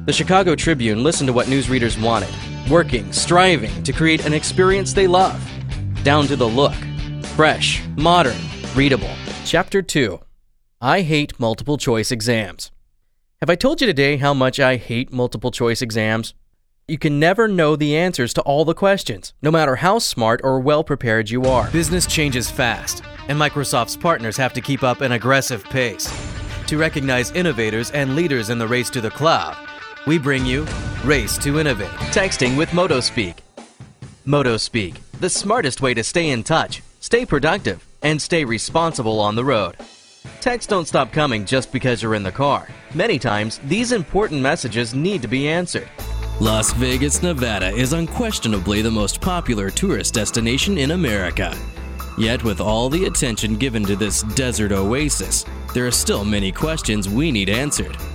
The Chicago Tribune listened to what newsreaders wanted, working, striving to create an experience they love. Down to the look. Fresh, modern, readable. Chapter 2. I hate multiple choice exams. Have I told you today how much I hate multiple choice exams? You can never know the answers to all the questions, no matter how smart or well-prepared you are. Business changes fast, and Microsoft's partners have to keep up an aggressive pace. To recognize innovators and leaders in the race to the cloud, we bring you Race to Innovate. Texting with MotoSpeak. MotoSpeak, the smartest way to stay in touch, stay productive, and stay responsible on the road. Texts don't stop coming just because you're in the car. Many times, these important messages need to be answered. Las Vegas, Nevada is unquestionably the most popular tourist destination in America. Yet with all the attention given to this desert oasis, there are still many questions we need answered.